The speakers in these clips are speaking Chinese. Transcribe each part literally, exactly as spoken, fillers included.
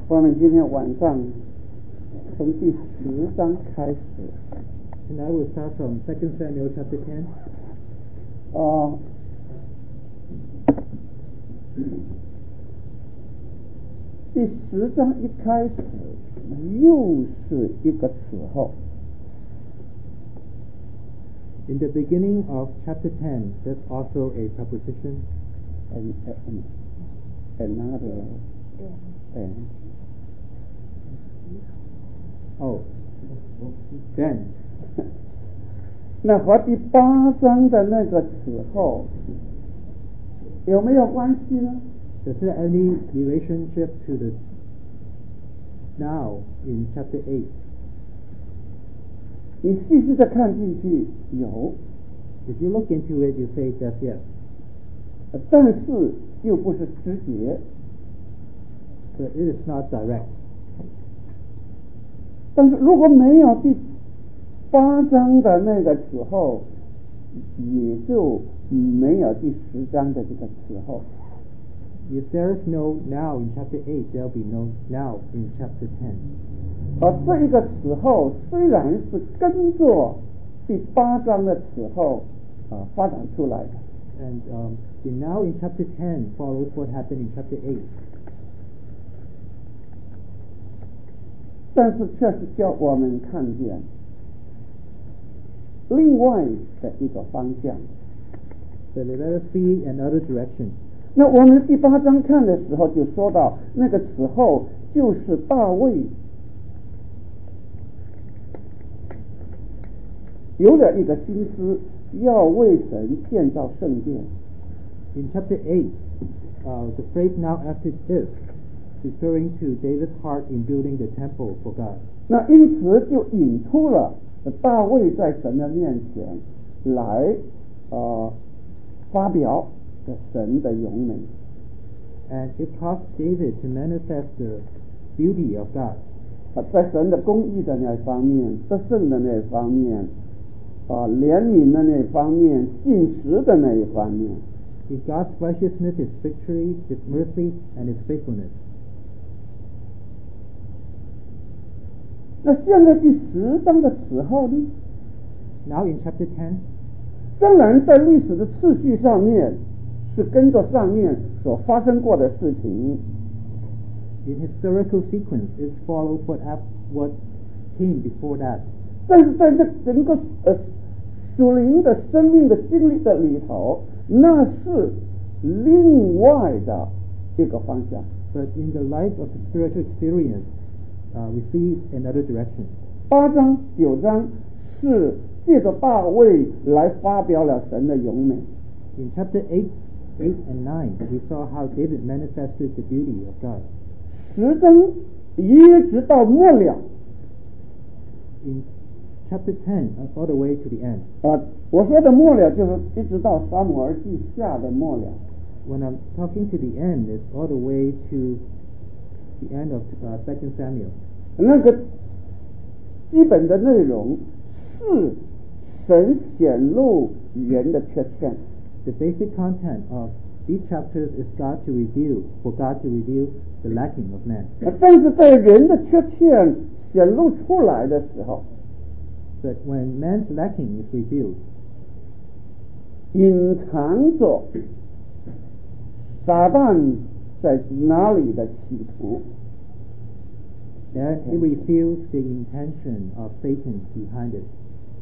我们今天晚上从第十章开始。 And I will start from Second Samuel chapter ten. 哦、第十章一开始又是一个此后。 In the beginning of chapter ten, there's also a preposition. And, and, another. And. Oh, then. 那和第八章的那个此后有没有关系呢？ Does there any relationship to the now in chapter eight? 你细细的看进去，有。 If you look into it, you say that yes. 但是又不是直接。 But it is not direct. 但是如果没有第八章的那个此后，也就没有第十章的这个此后。 If there is no now in chapter eight, there will be no now in chapter ten. 而这一个此后虽然是跟着第八章的此后啊发展出来的。 And um, the now in chapter ten follows what happened in chapter eight. 但是却是叫我们看见另外的一个方向。 So let us see another direction. 那我们第八章看的时候就说到，那个此后就是大卫有了一个心思，要为神建造圣殿。 In chapter eight, uh, the phrase now after this referring to David's heart in building the temple for God. 那因此就引出了大卫在神的面前来呃发表的神的荣美。 And it caused David to manifest the beauty of God. 在神的公义的那方面，得胜的那方面，啊，怜悯的那方面，信实的那一方面。 In God's righteousness, His victory, His mercy, and His faithfulness. 那现在第十章的此后呢 Now in chapter ten, 当然在历史的次序上面是跟着上面所发生过的事情。 in historical sequence, it follows what hap- what came before that. 但是在这整个呃属灵的生命的经历的里头，那是另外的一个方向。 But in the light of the spiritual experience, uh, we see another direction. 八章九章是借着大卫来发表了神的荣美。 In chapter eight, eight and nine, we saw how David manifested the beauty of God. 十章一直到末了。 In chapter ten, uh, all the way to the end. 啊，我说的末了就是一直到撒母耳记下的末了。 When I'm talking to the end, it's all the way to the end of uh, Second Samuel. 那个基本的内容是神显露人的缺陷。 The basic content of these chapters is God to reveal, for God to reveal the lacking of man. 但是在人的缺陷显露出来的时候， But when man's lacking is revealed, 隐藏着撒旦在哪里的企图。 then it reveals the intention of Satan behind it.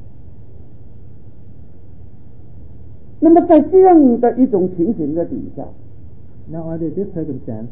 那么在这样的一种情形的底下， Now under this circumstance,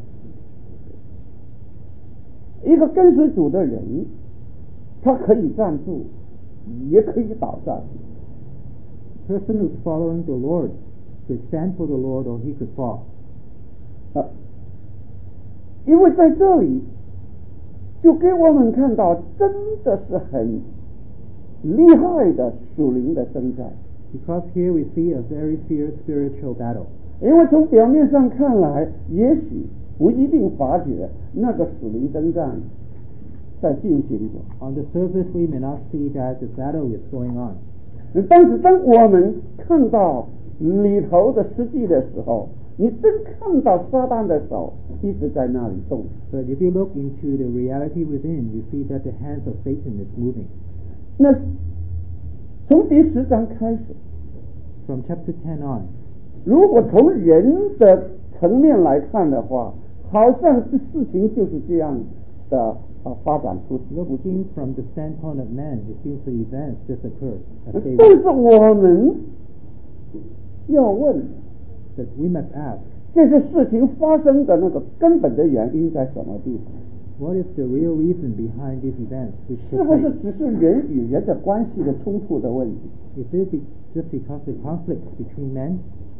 一个跟随主的人，他可以站住，也可以倒下去。 a person who's following the Lord could stand for the Lord or he could fall. 啊，因为在这里就给我们看到真的是很厉害的属灵的征战。 Because here we see a very fierce spiritual battle. 因为从表面上看来，也许不一定发觉那个属灵征战在进行着。 On the surface, we may not see that the battle is going on. 但是当我们看到里头的实际的时候， 你真看到撒旦的手一直在那里动。 But if you look into the reality within, you see that the hands of Satan is moving. 那从第十章开始， From chapter ten on, 如果从人的层面来看的话，好像是事情就是这样的呃发展出。 looking from the standpoint of man, it seems the events just occurred as they 但 were. 是我们要问， That we must ask, 这些事情发生的那个根本的原因在什么地方？ what is the real reason behind these events which 是 took 不是 place? 只是人与人的关系的冲突的问题？ Is it be- just because the conflicts between men?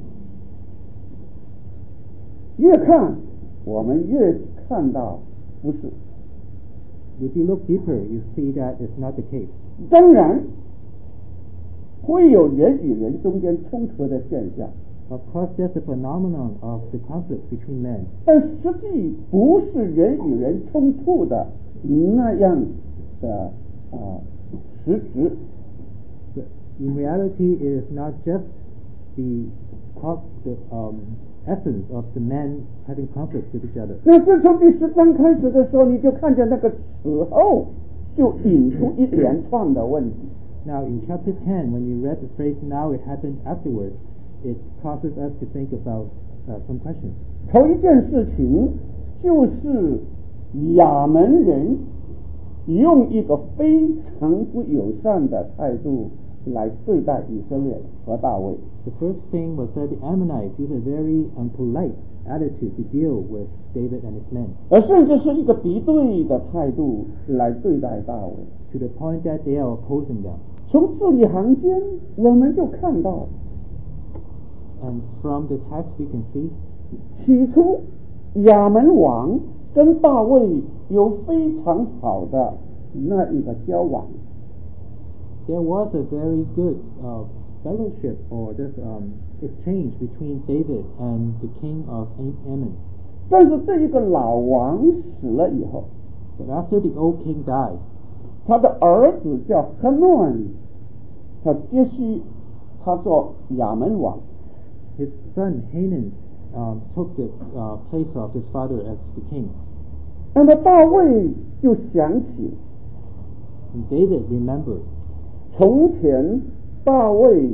越看我们越看到不是。 If you look deeper, you see that it's not the case. 当然会有人与人中间冲突的现象， Of course, there's a phenomenon of the conflicts between men, 但实际不是人与人冲突的那样的啊实质。 but in reality, it is not just the, co- the um, essence of the men having conflicts with each other. 那是从第十章开始的时候，你就看见那个此后就引出一连串的问题。 Now, in chapter ten, when you read the phrase, now it happened afterwards, it causes us to think about uh, some questions. 头一件事情就是亚门人用一个非常不友善的态度来对待以色列和大卫。 The first thing was that the Ammonites used a very unpolite attitude to deal with David and his men, 而甚至是一个敌对的态度来对待大卫。 to the point that they are opposing them. 从字里行间，我们就看到， And from the text we can see, 起初亚门王跟大卫有非常好的那一个交往， there was a very good uh, fellowship or this um, exchange between David and the king of Am- Ammon. 但是这一个老王死了以后， But after the old king died, 他的儿子叫哈诺恩，他接续他做亚门王。 his son Hanan um, took the uh, place of his father as the king. 那么大卫就想起， And David remembered 从前大卫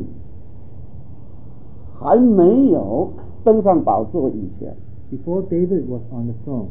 还没有登上宝座以前， before David was on the throne,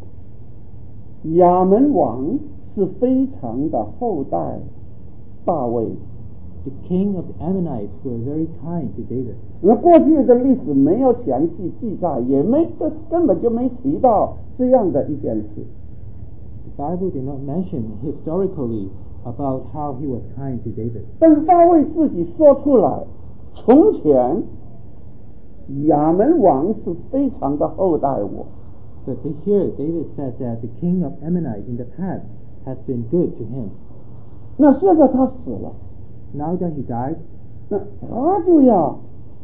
亚门王是非常的厚待大卫。 the king of the Ammonites were very kind to David. 那过去的历史没有详细记载，也没根本就没提到这样的一件事。 The Bible did not mention historically about how he was kind to David. 但是大卫自己说出来，从前亚门王是非常的厚待我。 But here David said that the king of Ammonites in the past has been good to him. 那现在他死了， Now that he died, 那他就要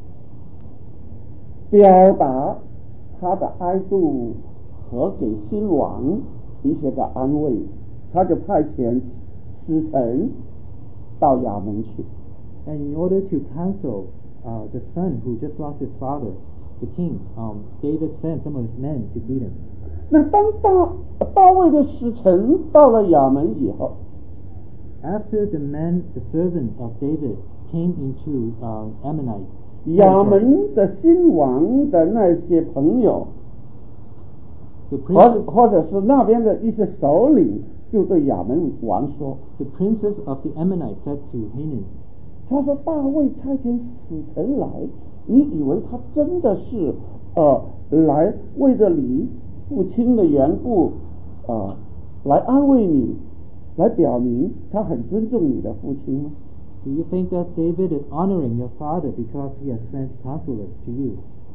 表达他的哀悼和给新王一些个安慰，他就派遣使臣到亚门去。 and in order to counsel uh, the son who just lost his father, the king, um, David sent some of his men to greet him. 那当大大卫的使臣到了亚门以后， After the men, the servant of David, came into uh, Ammonite, 亚门的新王的那些朋友， the 或 princes, 或者是那边的一些首领，就对亚门王说 the princes of the Ammonites said to Hanan,：“ 他说大卫差遣使臣来，你以为他真的是呃来为着你父亲的缘故呃来安慰你，来表明他很尊重你的父亲吗？ do you think that David is honoring your father because he has sent counselors to you?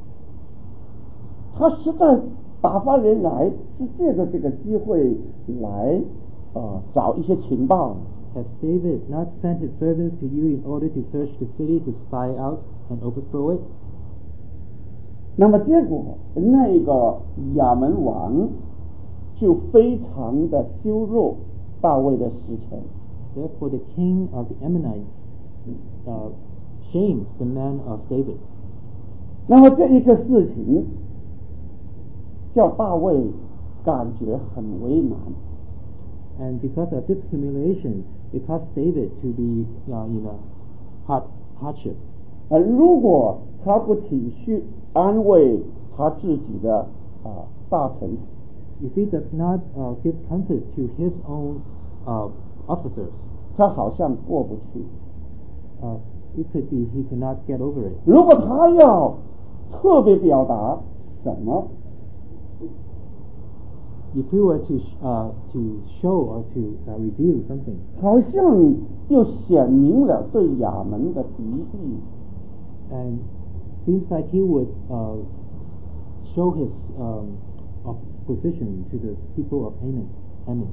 他实在打发人来，是借着这个机会来呃找一些情报。” Has David not sent his servants to you in order to search the city to spy out and overthrow it? 那么结果，那个亚门王就非常的羞辱大卫的使臣， Therefore, the king of the Ammonites uh, shamed the men of David. 那么这一个事情叫大卫感觉很为难。 And because of this humiliation, it caused David to be uh, in a hard hardship. 呃，如果他不体恤安慰他自己的啊、呃、大臣， If he does not uh, give comfort to his own uh, officers, 他好像过不去。 uh, it could be he cannot get over it. 如果他要特别表达什么， If he were to sh- uh, to show or to uh, reveal something, 好像就显明了对亚门的敌意。 and seems like he would uh, show his um, opposition to the people of Ammon. Ammon.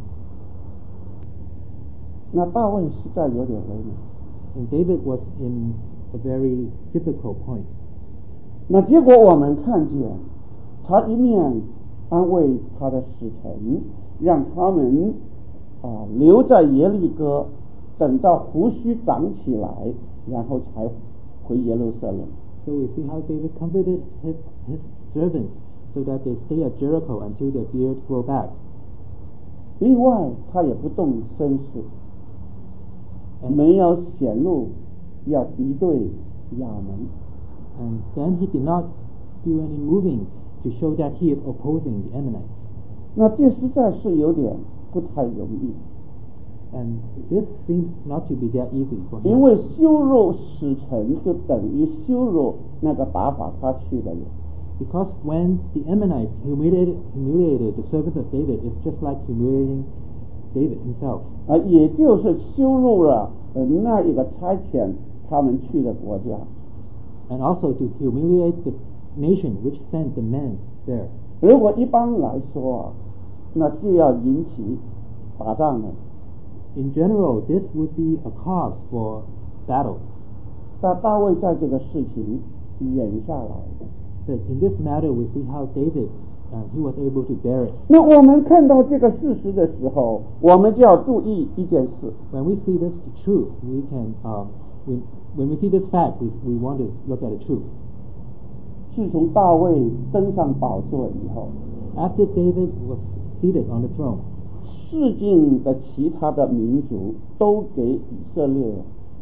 那大卫实在有点为难。 And David was in a very difficult point. 那结果我们看见，他一面安慰他的使臣，让他们啊留在耶利哥，等到胡须长起来，然后才回耶路撒冷。 So we see how David comforted his, his servants so that they stay at Jericho until their beards grow back. 另外，他也不动声势， And, 没有显露要敌对亚门。 and then he did not do any moving to show that he is opposing the Ammonites. 那这实在是有点不太容易， And this seems not to be that easy for 因 him. 为羞辱使臣就等于羞辱那个打发他去的人。 Because when the Ammonites humiliated, humiliated the servants of David, it's just like humiliating David himself. 啊，也就是羞辱了呃那一个差遣他们去的国家。 And also to humiliate the nation which sent the men there. 如果一般来说啊，那就要引起打仗了。 In general, this would be a cause for battle. 但大卫在这个事情忍下来。 But in this matter, we see how David, uh, he was able to bear it. 那我们看到这个事实的时候，我们就要注意一件事。 When we see this truth, we can, um, we, when we see this fact, we, we want to look at the truth. 自从大卫登上宝座以后， After David was seated on the throne, 世境的其他的民族都给以色列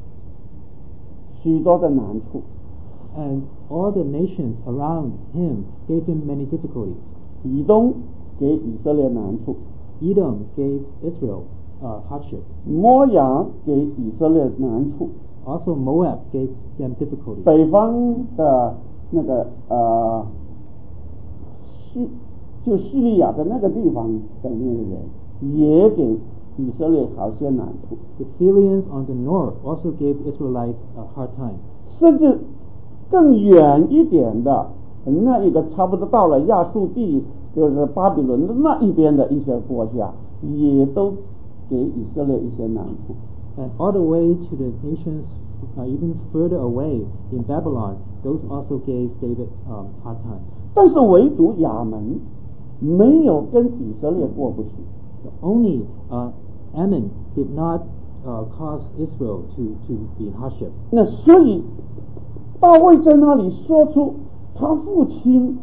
许多的难处。 and all the nations around him gave him many difficulties. 以东给以色列难处， Edom gave Israel uh, hardship. 摩押给以色列难处， Also Moab gave them difficulties. 北方的那个呃叙就叙利亚的那个地方的那个人也给以色列好些难处， The Syrians on the north also gave Israelites a hard time. 甚至更远一点的那一个差不多到了亚述地，就是巴比伦的那一边的一些国家，也都给以色列一些难处。 And all the way to the nations uh, even further away in Babylon, those also gave David um, hard time. 但是唯独亚门没有跟以色列过不去。 Only uh, Ammon did not uh, cause Israel to, to be in hardship. 那所以大卫在那里说出他父亲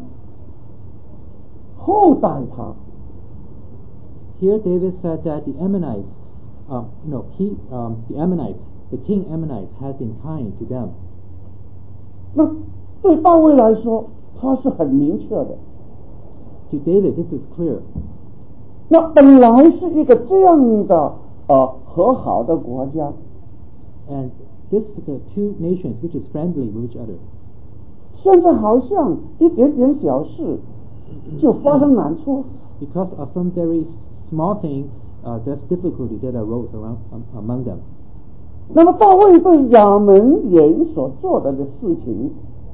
厚待他， Here David said that the Ammonites, um, no, he, um, the Ammonites, the king Ammonites had been kind to them. 那对大卫来说他是很明确的。 To David, this is clear. 那本来是一个这样的呃和好的国家， And this is the two nations which is friendly with each other. 现在好像一点点小事就发生难处。 Because of some very small thing, uh, there's difficulty that arose around, um, among them. 那么大卫对亚门人所做的的事情，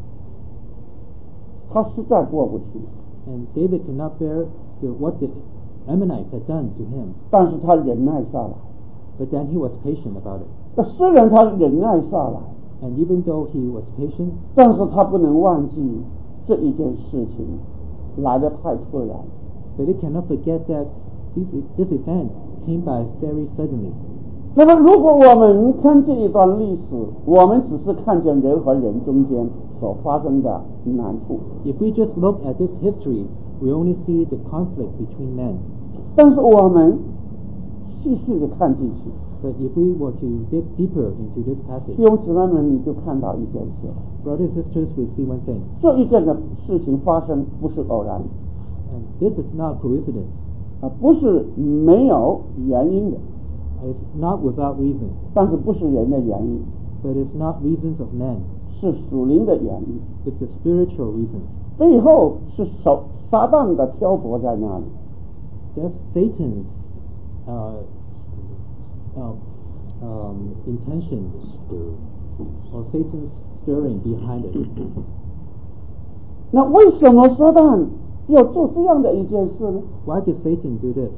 他实在过不去。 And David could not bear the, what the Ammonites had done to him. 但是他忍耐下来。 But then he was patient about it. 那虽然他忍耐下来， And even though he was patient, 但是他不能忘记这一件事情来得太突然。 but he cannot forget that this, this event came by very suddenly. 那么，如果我们看这一段历史，我们只是看见人和人中间所发生的难处。 If we just look at this history, we only see the conflict between men. 但是我们细细的看进去， But if we were to dig deeper into this passage, 弟兄姊妹们，你就看到一件事， brothers and sisters, we see one thing. 这一件的事情发生不是偶然， And this is not coincidence. 啊，不是没有原因的， It's not without reason. 但是不是人的原因， But it's not reasons of men. 是属灵的原因， It's a spiritual reason. 背后是手撒旦的挑拨在那里。 That's Satan's uh, uh, um, intentions or Satan's stirring behind it. 那为什么撒旦要做这样的一件事呢？ Why did Satan do this?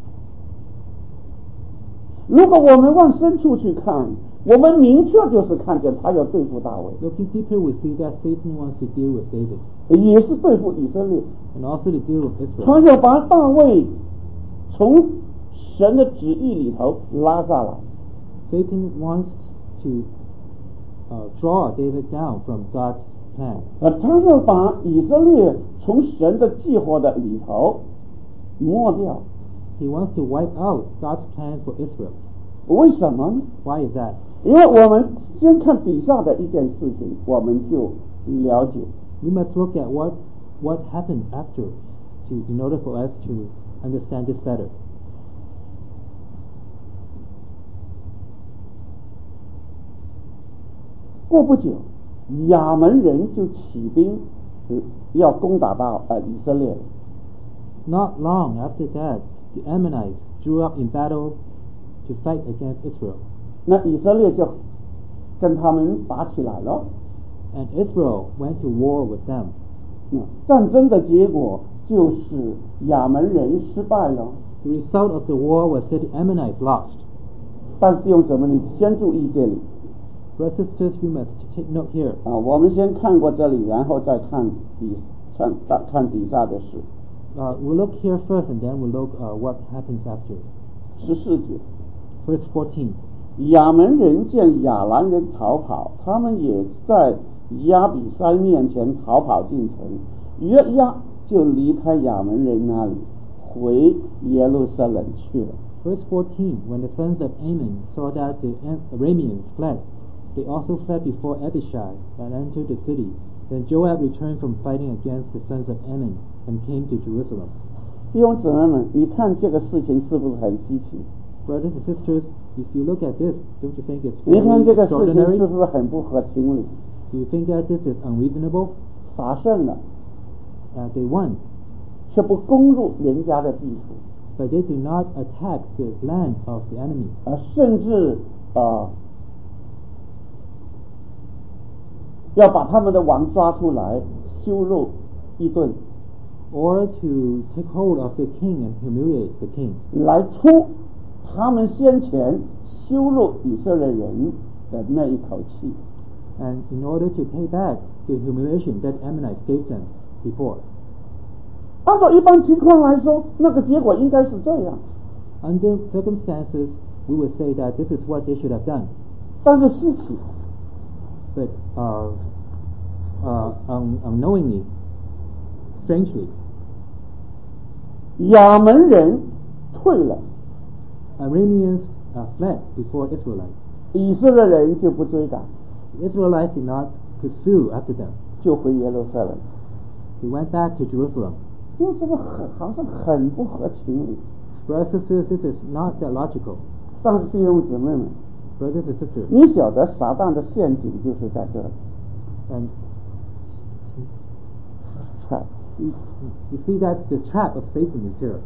如果我们往深处去看，我们明确就是看见他要对付大卫， Looking deeper, we see that Satan wants to deal with David 也是对付以色列， and also to deal with 他 Israel. 要把大卫从神的旨意里头拉下来。 Satan wants to uh, draw David down from God's plan. 呃，他要把以色列从神的计划的里头抹掉。 He wants to wipe out God's plan for Israel. 为什么呢？ Why is that? 因为我们先看底下的一件事情，我们就了解。 We must look at what what happened after, to in order for us to understand this better. 过不久，亚门人就起兵，呃要攻打到呃以色列。 Not long after that, the Ammonites drew up in battle to fight against Israel. 那以色列就跟他们打起来了。 And Israel went to war with them. 嗯，战争的结果就是亚门人失败了。 The result of the war was that the Ammonites lost. 但是弟兄姊妹，你先注意这里 Brothers and sisters, you must take note here. 啊，我们先看过这里，然后再看底看看底下的事。 Uh, we'll look here first, and then we'll look uh, what happens after. 十四节， Verse fourteen. 亚门人见亚兰人逃跑，他们也在亚比筛面前逃跑进城。约押就离开亚门人那里，回耶路撒冷去了。 Verse fourteen. When the sons of Ammon saw that the Am- Arameans fled, they also fled before Abishai and entered the city. Then Joab returned from fighting against the sons of Ammon and came to Jerusalem. 弟兄姊妹们，你看这个事情是不是很稀奇？ Brothers and sisters, if you look at this, don't you think it's 你看 very 这个事情 extraordinary? 是不是很不合情理？ Do you think that this is unreasonable? 打胜了， Uh, they won, 却不攻入人家的地图， but they do not attack the land of the enemy. 啊，甚至啊，要把他们的王抓出来羞辱一顿， Or to take hold of the king and humiliate the king, 来出他们先前羞辱以色列人的那一口气。 and in order to pay back the humiliation that Ammonites gave them before. 按照一般情况来说，那个结果应该是这样， Under circumstances, we would say that this is what they should have done. 但是事情 But uh, uh, un- unknowingly, strangely, 亚门人退了， Arameans uh, fled before Israelites. 以色列人就不追赶， The Israelites did not pursue after them. 就回耶路撒冷。 They went back to Jerusalem. 因为这个很好像很不合情理。 Brothers and sisters, this is not that logical. 但是弟兄姊妹们， Brothers and sisters, 你晓得撒旦的陷阱就是在这里。 and 看 you, you see that the trap of Satan is here.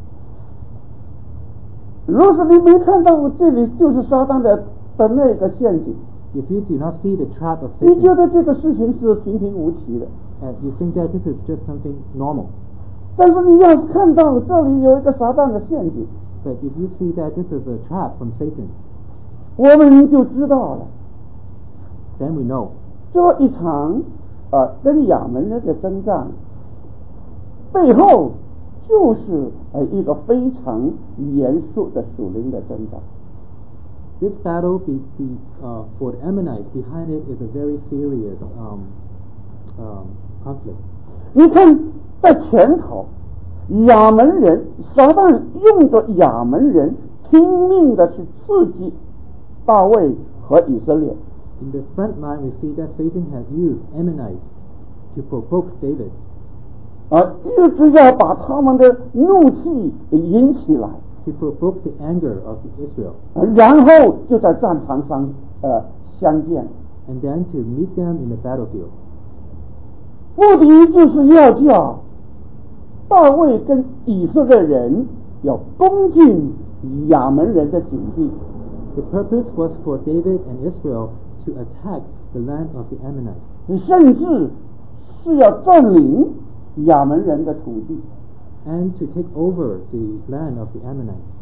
若是你没看到这里就是撒旦的的那个陷阱， If you do not see the trap of 你觉 Satan, 得这个事情是平平无奇的。 and you think that this is just something normal. 但是你要是看到这里有一个撒旦的陷阱， But if you see that this is a trap from Satan, 我们就知道了， then we know 这一场呃跟亚门人的征战背后就是呃一个非常严肃的属灵的征战。 This battle be, be, uh, for the Ammonites, behind it is a very serious um, um, conflict. 你看，在前头，亚门人撒旦用着亚门人拼命的去刺激大卫和以色列。 In the front line, we see that Satan has used Ammonites to provoke David. 啊，一直要把他们的怒气引起来， To provoke the anger of Israel, 然后就在战场上呃相见， and then to meet them in the battlefield. 目的就是要叫大卫跟以色列人要攻进亚门人的境地。 The purpose was for David and Israel to attack the land of the Ammonites, 甚至是要占领亚门人的土地。 and to take over the land of the Ammonites.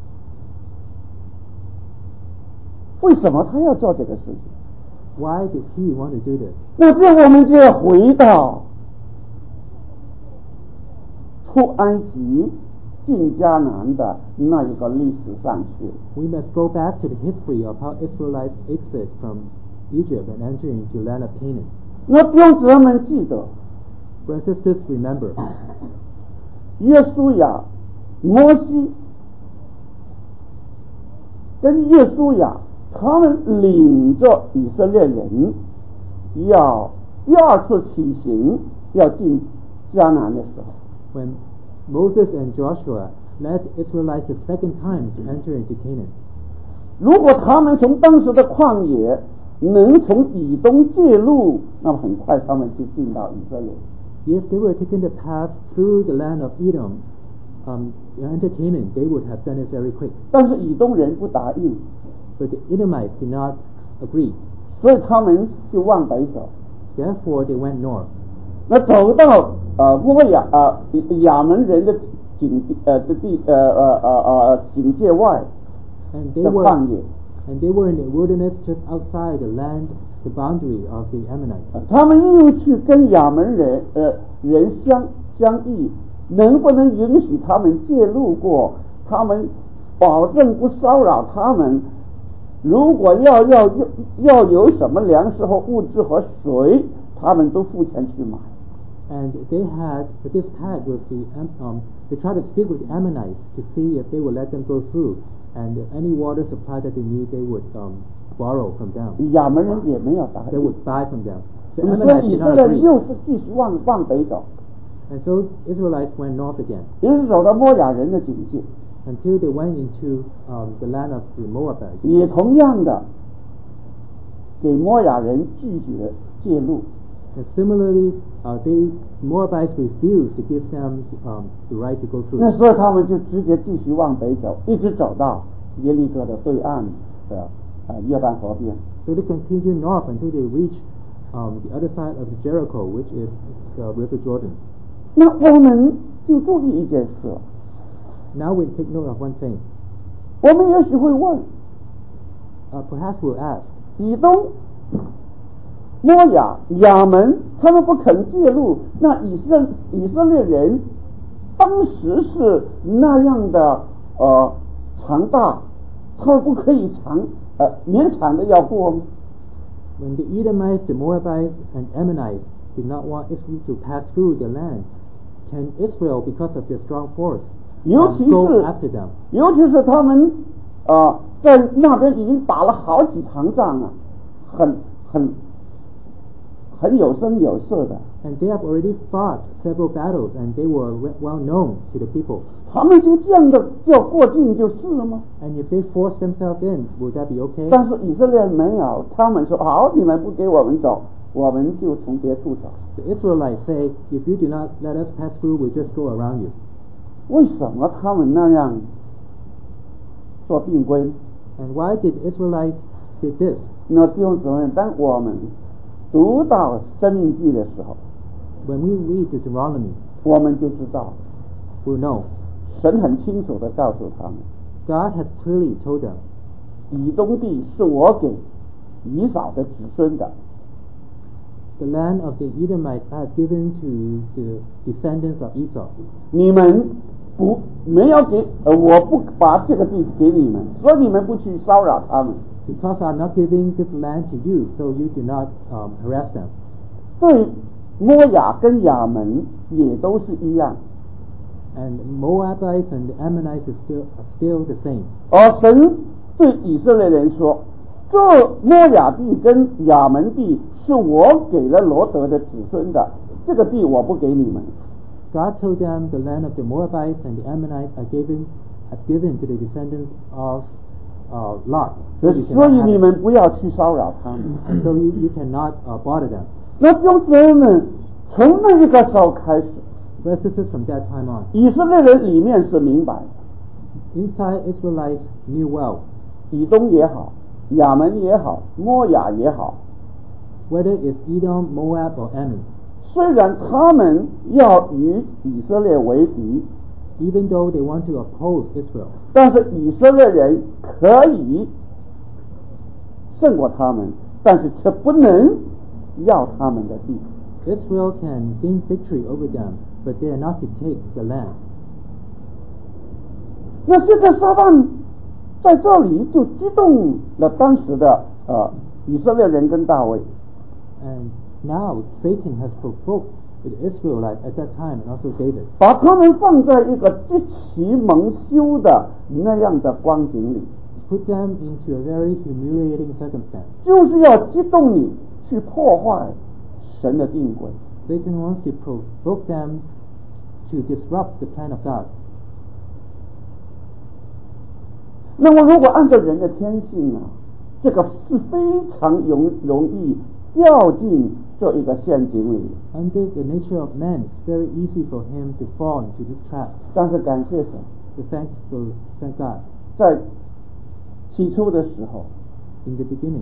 为什么他要做这个事情？ Why did he want to do this? 那这我们就要回到出埃及进迦南的那一个历史上去。 We must go back to the history of how Israelites exit from Egypt and enter into the land of Canaan. 那弟兄姊妹们记得， Brothers and sisters, remember, 约书亚、摩西跟约书亚，他们领着以色列人要第二次起行，要进迦南的时候， when Moses and Joshua led the Israelites the second time to enter into Canaan, 如果他们从当时的旷野能从以东借路，那么很快他们就进到以色列。 if they were taking the path through the land of Edom, um, to enter Canaan, they would have done it very quick. 但是以东人不答应， But the Edomites did not agree. 所以他们就往北走。 Therefore, they went north. 那走到呃摩亚啊、呃、亚门人的境呃的地呃呃呃呃境界外 And they 的 were 旷野， and they were in the wilderness just outside the land, the boundary of the Ammonites. 他们又去跟亚门人呃人相相议，能不能允许他们借路过？他们保证不骚扰他们。如果要要要要有什么粮食和物质和水，他们都付钱去买。 And they had this pact with the um, they tried to speak with the Ammonites to see if they would let them go through, and any water supply that they need, they would um, borrow from them. 亚门人也没有答 They 应， would buy from them. The 所 Ammonites 以以 did 色 not 列 agree, 又是继续往往北走， and so Israelites went north again 一直走到摩亚人的境界， until they went into um, the land of the Moabites. 也同样的给摩亚人拒绝借路。 And similarly, uh, they Moabites refused to give them um, the right to go 那 through. 所以他们就直接继续往北走，一直走到耶利哥的对岸的呃约旦河边。 So they continued north until they reached um, the other side of Jericho, which is the River Jordan. 那我们就注意一件事， Now we take note of one thing. 我们也许会问： Uh, perhaps we'll ask, 以东、摩亚、亚门，他们不肯借路，那以色以色列人当时是那样的呃强大，他们不可以强呃勉强的要过吗？ when the Edomites, the Moabites, and Ammonites did not want Israel to pass through their land, can Israel, because of their strong force, 尤 um, 其 go 是 after them? 尤其是他们呃在那边已经打了好几场仗啊，很很很有声有色的， And they have already fought several battles, and they were we- well known to the people. 他们就这样的要过境就是了吗？ And if they force themselves in, would that be okay? 但是以色列没有，他们说好，你们不给我们走，我们就从别处走。 The Israelites say, if you do not let us pass through, we'll just go around you. 为什么他们那样做定规呢？ And why did Israelites did this? 那弟兄姊妹，当我们读到生命记的时候， When we read Deuteronomy, 我们就知道 we'll know 神很清楚的告诉他们， God has clearly told them, 以东地是我给以扫的子孙的， the land of the Edomites I have given to the descendants of Esau. 你们不没有给呃，我不把这个地给你们，所以你们不去骚扰他们。 because I'm not giving this land to you, so you do not um, harass them. 对摩亚跟亚门也都是一样。 And Moabites and the Ammonites is still, are still the same. 而神对以色列人说，这摩亚地跟亚门地是我给了罗德的子孙的，这个地我不给你们。 God told them the land of the Moabites and the Ammonites are given, have given to the descendants of uh, Lot. So you 所 cannot 以 have 你 it. 们不要去骚扰他们。 And so you, you cannot uh, bother them. 那弟兄姊妹们，从那一个时候开始， Brothers and sisters, from that time on, 以色列人里面是明白的， inside Israelites knew well, 以东也好，亚门也好，摩亚也好， whether it's Edom, Moab, or Ammon, 虽然他们要与以色列为敌， even though they want to oppose Israel, 但是以色列人可以胜过他们，但是却不能要他们的地。 Israel can gain victory over them, but they are not to take the land. 那现在撒旦在这里就激动了当时的呃以色列人跟大卫， And now Satan has provoked the Israelites at that time and also David, 把他们放在一个极其蒙羞的那样的光景里， put them into a very humiliating circumstance. 就是要激动你去破坏神的定规。 Satan wants to provoke them to disrupt the plan of God. 那么如果按照人的天性啊，这个是非常容容易掉进这一个陷阱里。 Under the nature of man, it's very easy for him to fall into this trap. 但是感谢神， So thankful, thank God. 在起初的时候， In the beginning,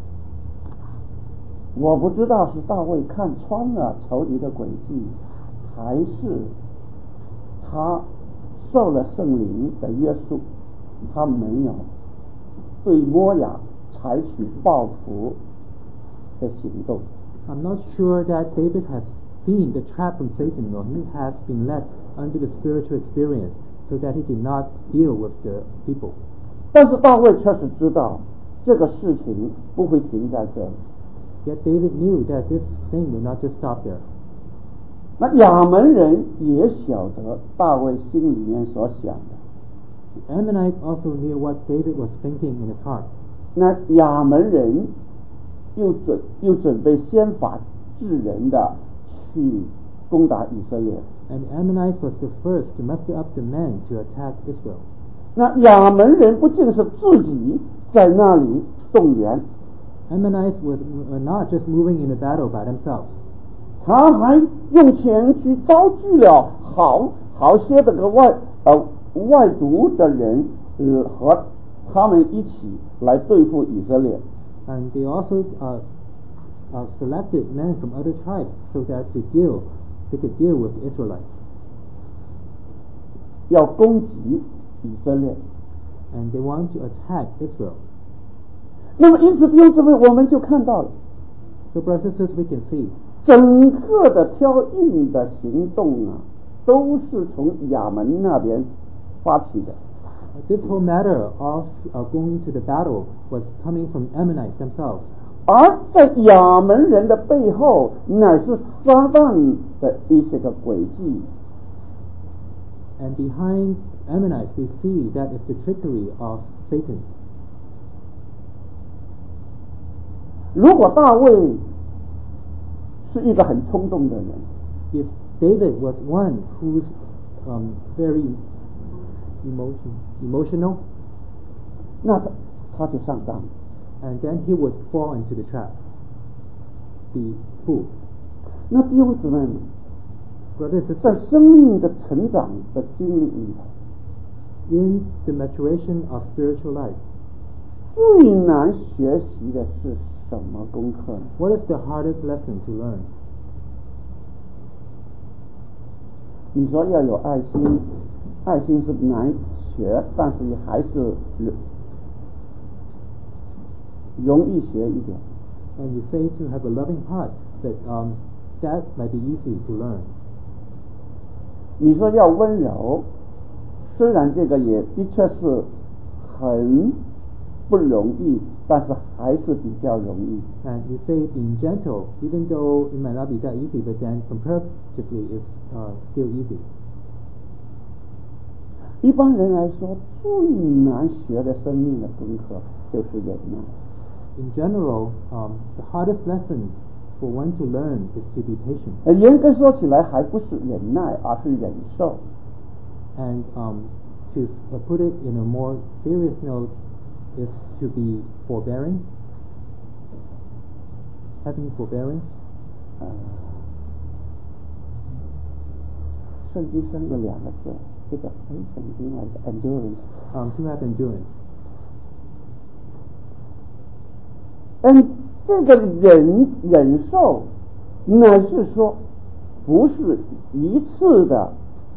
我不知道是大卫看穿了仇敌的诡计，还是他受了圣灵的约束，他没有对摩亚采取报复的行动。 I'm not sure that David has seen the trap from Satan, or he has been led under the spiritual experience so that he did not deal with the people. 但是大卫确实知道这个事情不会停在这里。 Yet David knew that this thing would not just stop there. 那亚门人也晓得大卫心里面所想的。 The Ammonites also knew what David was thinking in his heart. 那亚门人又准又准备先发制人的去攻打以色列。 And the Ammonites was the first to muster up the men to attack Israel. 那亚门人不仅是自己在那里动员， Ammonites was, were not just moving in a battle by themselves. 他还用钱去招聚了好好些这个外呃外族的人，呃和他们一起来对付以色列。 And they also uh, uh, selected men from other tribes so that to deal, they could deal with the Israelites. 要攻击以色列。 And they want to attack Israel. 那么因此弟兄姊妹，我们就看到了 So brothers and sisters, we can see 整个的挑衅的行动啊，都是从亚门那边发起的。 uh, this whole matter of uh, going to the battle was coming from Ammonites themselves. 而在亚门人的背后，乃是撒旦的一些个诡计。 And behind Ammonites, we see that is the trickery of Satan. 如果大卫是一个很冲动的人， If David was one who's um, very emotion, emotional, 那他他就上当了。 and then he would fall into the trap, be fooled. 那弟兄姊妹们， Brothers and 在 sisters, 生命的成长的经历里头， in the maturation of spiritual life, 最难学习的是什么功课呢？ what is the hardest lesson to learn? 你说要有爱心，爱心是难学，但是还是容容易学一点。 And you say to have a loving heart, that um, that might be easy to learn. 你说要温柔，虽然这个也的确是很不容易， 但是还是比较容易。 And you say being gentle, even though it might not be that easy, but then comparatively it's uh, still easy. 一般人来说，最难学的生命的功课就是忍耐。 In general, um, the hardest lesson for one to learn is to be patient. 呃，严格说起来，还不是忍耐，而是忍受。 And um, to uh, put it in a more serious note is to be forbearing, having forbearance. 呃，圣经上有两个字，这个非圣经来的 endurance。 Um, to have endurance. 嗯，这个忍忍受，乃是说，不是一次的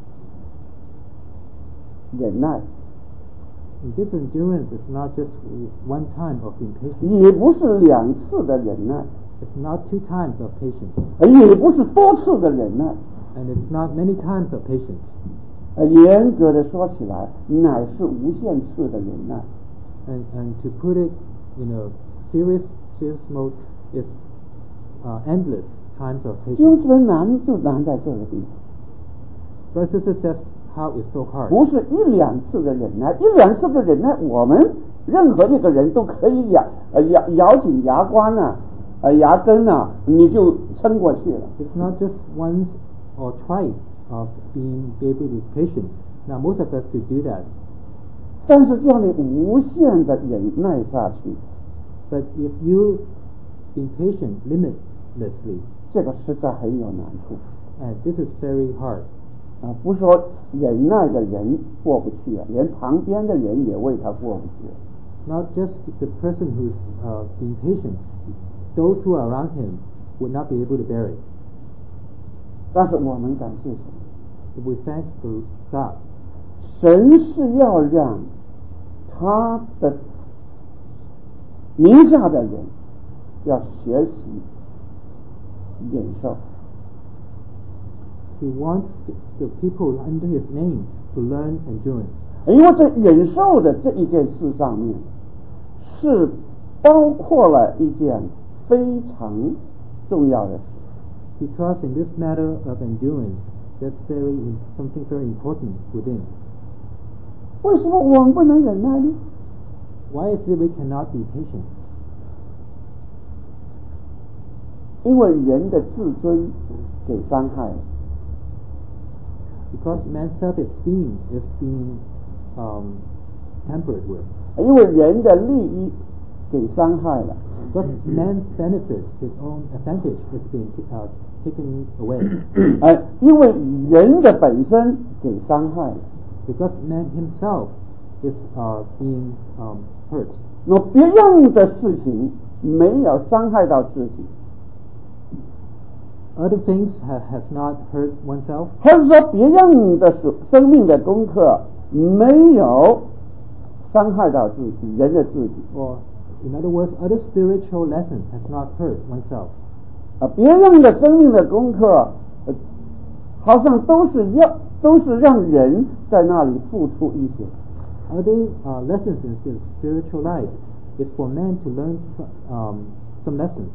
忍耐， And this endurance is not just one time of being patient. 也不是两次的忍耐， It's not two times of patience. 也不是多次的忍耐。 And it's not many times of patience. 呃，严格的说起来，乃是无限次的忍耐。 And, and to put it in a serious, serious mode is uh, endless times of 弟兄 patience. 姊妹，难就难在这个地方， Brothers and sisters, that's how it's so hard. 不是一两次的忍耐，一两次的忍耐，我们任何一个人都可以咬呃咬咬紧牙关啊，呃牙根啊，你就撑过去了。 It's not just once or twice of being able to be patient. Now, most of us could do that. 但是叫你无限的忍耐下去， But if you be patient limitlessly, 这个实在很有难处 and this is very hard. 啊！不说忍耐的人过不去啊，连旁边的人也为他过不去。 Not just the person who's uh, being patient, those who are around him would not be able to bear it. 但是我们感谢神， If we thank the God, 神是要让他的名下的人要学习忍受。 He wants the people under His name to learn endurance. 因为在忍受的这一件事上面，是包括了一件非常重要的事。 Because in this matter of endurance, there's very something very important within. 为什么我们不能忍耐呢？ Why is it we cannot be patient? 因为人的自尊给伤害了。 Because man's self-esteem is being um, tampered with. 因为人的利益给伤害了。 Because man's benefits, his own advantage, is being uh, taken away. 哎，因为人的本身给伤害了。 Because man himself is uh, being um, hurt. 那别样的事情没有伤害到自己， Other things ha- has not hurt oneself. 或者说别样的生生命的功课没有伤害到自己，人的自己。 Or, in other words, other spiritual lessons has not hurt oneself. 啊，别样的生命的功课，呃，好像都是要都是让人在那里付出一些。 Other uh, lessons in the spiritual life is for man to learn some, um, some lessons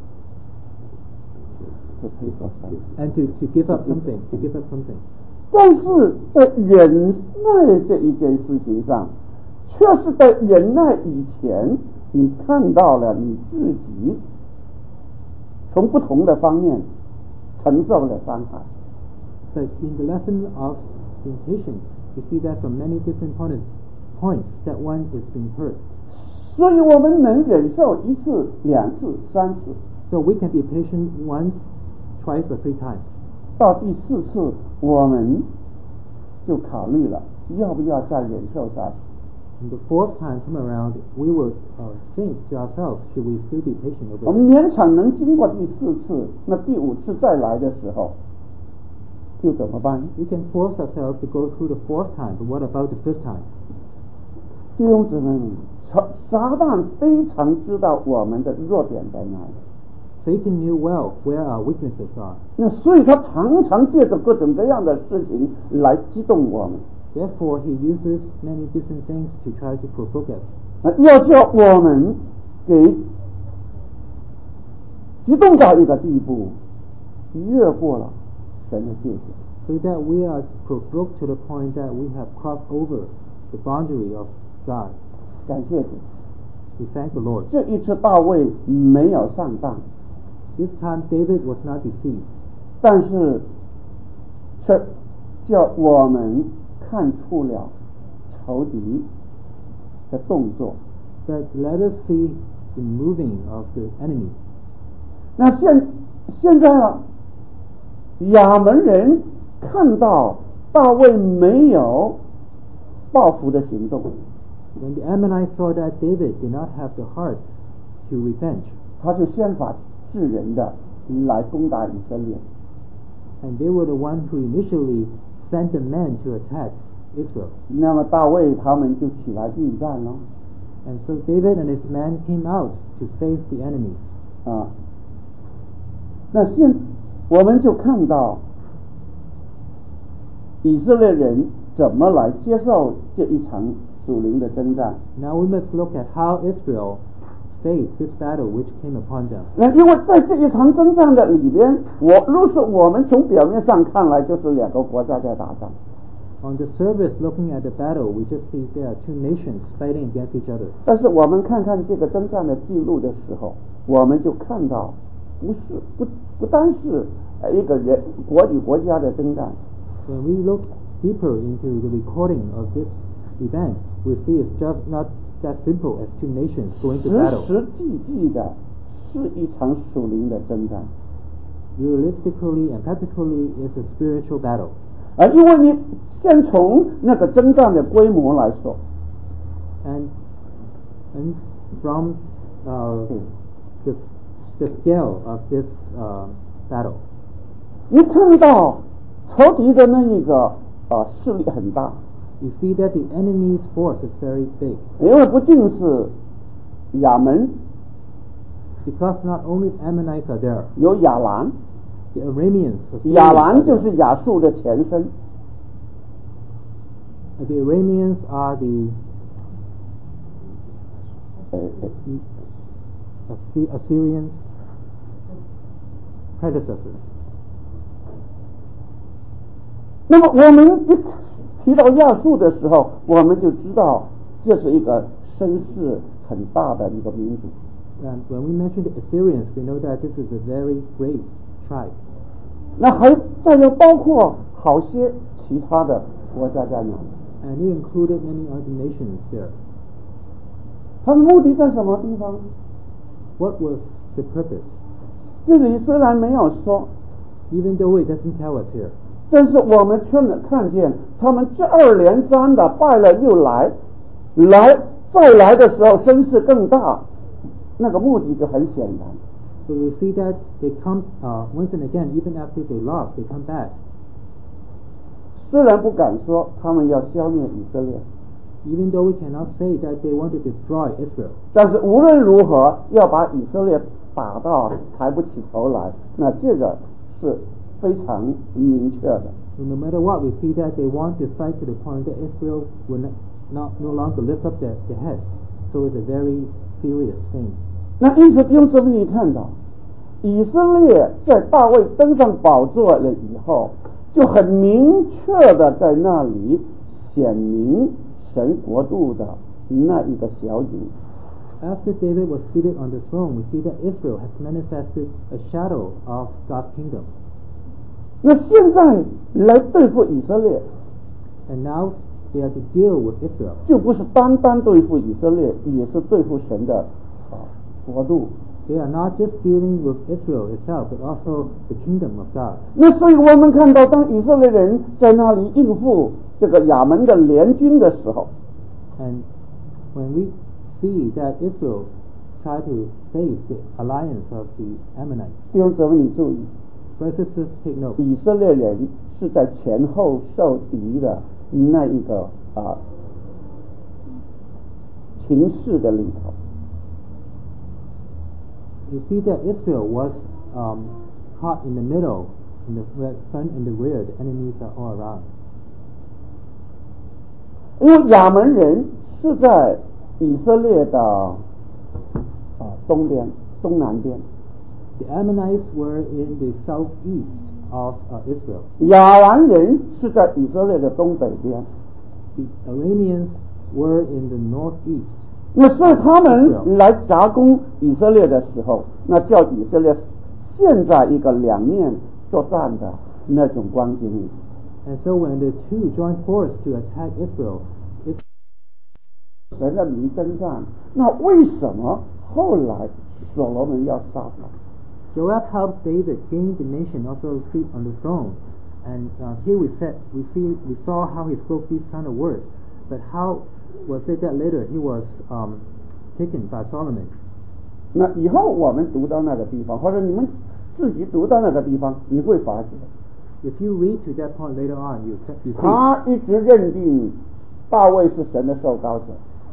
就可以说三 and to, to give up something, to give up something. 但是在忍耐这一件事情上，却是在忍耐以前，你看到了你自己从不同的方面承受了伤害。 But in the lesson of being patient, you see that from many different point, points that one is being hurt. 所以我们能忍受一次、两次、三次， So we can be patient once, twice, or three times. 到第四次我们就考虑了要不要再忍受下去。 And the fourth time come around, we will uh, think to ourselves, should we still be patient 我 over 们 this? 勉强能经过第四次，那第五次再来的时候，又怎么办呢？ We can force ourselves to go through the fourth time, but what about the fifth time? 弟兄姊妹，撒撒旦非常知道我们的弱点在哪里， Satan knew well where our weaknesses are. 那所以他常常借着各种各样的事情来激动我们， Therefore, he uses many different things to try to provoke us, 啊要叫我们给激动到一个地步，越过了神的界限。 So that we are provoked to the point that we have crossed over the boundary of God. 感谢主， We thank the Lord. 这一次大卫没有上当， This time David was not deceived. 但是却叫我们看出了仇敌的动作。 But let us see the moving of the enemy. 那现现在啊，亚门人看到大卫没有报复的行动， When the Ammonites saw that David did not have the heart to revenge, 他就先发制人的来攻打以色列。 and they were the one who initially sent the men to attack Israel. 那么大卫他们就起来应战了 And so David and his men came out to face the enemies. 啊。那现我们就看到以色列人怎么来接受这一场属灵的征战。 Now we must look at how Israel faced this battle which came upon them. 那因为在这一场征战的里边，我若是我们从表面上看来，就是两个国家在打仗。 On the surface, looking at the battle, we just see there are two nations fighting against each other. 但是我们看看这个征战的记录的时候，我们就看到，不是不不单是呃一个人国与国家的征战， When we look deeper into the recording of this event, we see it's just not that simple as two nations going to 实 battle. 实际际的是一场属灵的征战。 Realistically and practically, it's a spiritual battle. 啊，因为你先从那个征战的规模来说， And and from uh, the the scale of this uh, battle, 你看到仇敌的那一个啊势力很大， you see that the enemy's force is very big. 因为不仅是亚门， Because not only Ammonites are there, 有亚兰， the Arameans, Assyrians 亚 are 兰就 there. 是亚述的前身， Uh, The Arameans are the 呃呃 Assy- Assyrians' predecessors. 那么我们一提到亚述的时候，我们就知道这是一个声势很大的一个民族。 And when we mention the Assyrians, we know that this is a very great tribe. 那还再有包括好些其他的国家在内， And it included many other nations there. 他们目的在什么地方？ What was the purpose? 这里虽然没有说， Even though it doesn't tell us here, 但是我们却能看见他们接二连三的败了又来，来再来的时候声势更大，那个目的就很显然。 so we see that they come uh, once and again, even after they lost, they come back. 虽然不敢说他们要消灭以色列， Even though we cannot say that they want to destroy Israel, 但是无论如何要把以色列打到抬不起头来，那这个是非常明确的。 so no matter what, we see that they want to fight to the point that Israel will not, not no longer lift up their, their heads. So it's a very serious thing. 那因此弟兄姊妹，你看到以色列在大卫登上宝座了以后，就很明确的在那里显明神国度的那一个小影。 After David was seated on the throne, we see that Israel has manifested a shadow of God's kingdom. 那现在来对付以色列， And now they are to deal with Israel. 就不是单单对付以色列，也是对付神的啊国度。 They are not just dealing with Israel itself, but also the kingdom of God. 那所以我们看到，当以色列人在那里应付这个亚门的联军的时候， And when we see that Israel try to face the alliance of the Ammonites, 弟兄姊妹你注意， brothers and sisters, take note. 以色列人是在前后受敌的那一个啊情势的里头。 You see that Israel was um, caught in the middle, in the front and the rear. The enemies are all around. 因为亚门人是在以色列的东边、东南边， The Ammonites were in the southeast of uh, Israel. 亚兰人是在以色列的东北边。 The Arameans were in the northeast. 那所以他们来夹攻以色列的时候，那叫以色列陷在一个两面作战的那种光景里。 And so when the two joined force to attack Israel, it's 神的名征战，那为什么后来所罗门要杀他？ Joab helped David gain the nation, also seat on the throne. And uh, here we said we see we saw how he spoke these kind of words, but how was it that later he was um, taken by Solomon? 那以后我们读到那个地方，或者你们自己读到那个地方，你会发觉， If you read to that point later on, you se- you see 他一直认定大卫是神的受膏者。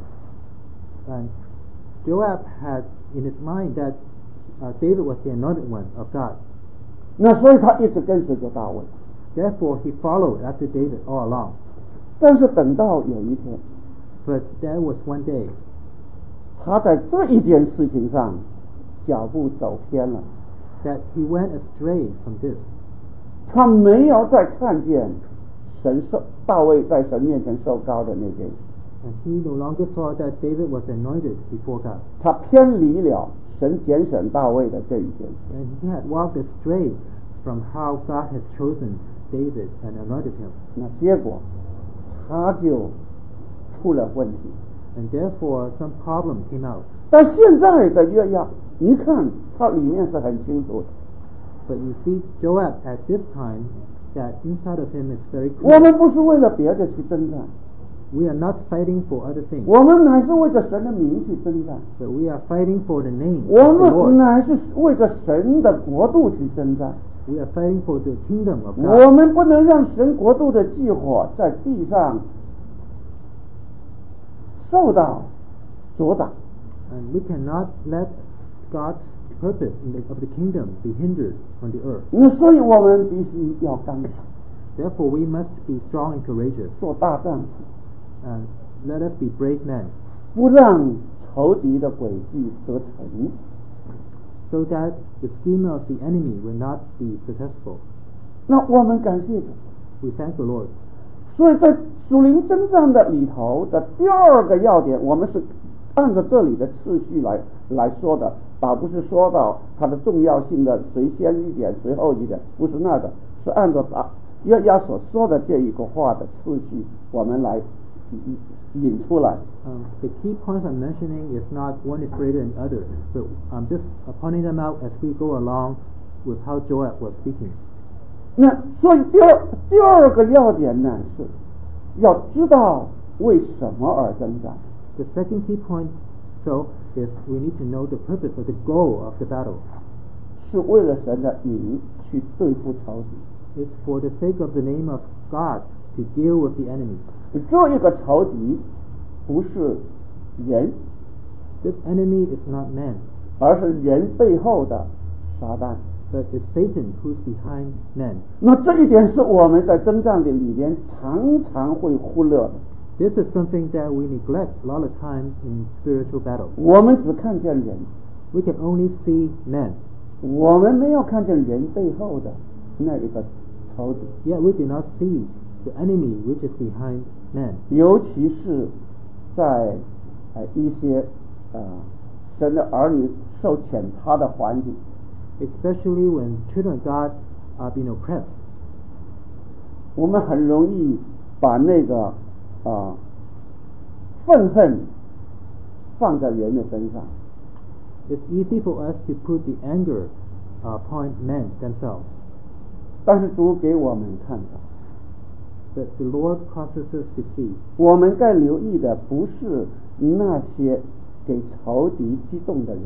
and Joab had in his mind that uh, David was the anointed one of God. 那所以他一直跟随着大卫。 Therefore, he followed after David all along. 但是等到有一天， But there was one day 他在这一件事情上脚步走偏了， that he went astray from this. 他没有再看见神受大卫在神面前受膏的那件事， And he no longer saw that David was anointed before God. 他偏离了神拣选大卫的这一件事。 And he had walked astray from how God has chosen David and anointed him. 那结果他就出了问题。 And therefore some problem came out. 但现在的约押，你看它里面是很清楚的。 But you see Joab at this time, that inside of him is very 我 clear. 们不是为了别的去征战， We are not fighting for other things, 我们乃是为着神的名去征战， but we are fighting for the name 我 of the 们 Lord. 乃是为着神的国度去征战。 We are fighting for the kingdom of 我 God. 们不能让神国度的计划在地上受到阻挡。 And we cannot let God's purpose in the, of the kingdom be hindered on the earth. 那所以我们必须要刚强， Therefore, we must be strong and courageous. 做大战士， And let us be brave men, 不让仇敌的诡计得逞。 so that the scheme of the enemy will not be successful. 那我们感谢主。 We thank the Lord. 所以在属灵征战的里头的第二个要点，我们是按照这里的次序来来说的，而不是说到它的重要性的谁先一点谁后一点，不是那个，是按照他约押所说的这一个话的次序，我们来引引出来。 Um, the key points I'm mentioning is not one is greater than the other, but I'm just uh, pointing them out as we go along with how Joab was speaking. 那所以第二第二个要点呢，是要知道为什么而征战。 The second key point, so, is we need to know the purpose or the goal of the battle. 是为了神的名去对付仇敌。 It's for the sake of the name of God to deal with the enemies. 这一个仇敌不是人， This enemy is not man, 而是人背后的撒旦。 but it's Satan who's behind man. 那这一点是我们在征战的里边常常会忽略的。 This is something that we neglect a lot of times in spiritual battle. 我们只看见人， We can only see man, 我们没有看见人背后的那一个仇敌。 yet we do not see the enemy which is behind man. 尤其是在呃一些呃神的儿女受谴罚的环境， Especially when children of God are being oppressed. 我们很容易把那个啊、呃、愤恨放在人的身上。 It's easy for us to put the anger uh, upon men themselves. 但是主给我们看到， But the Lord causes us to see 我们该留意的不是那些给仇敌激动的人，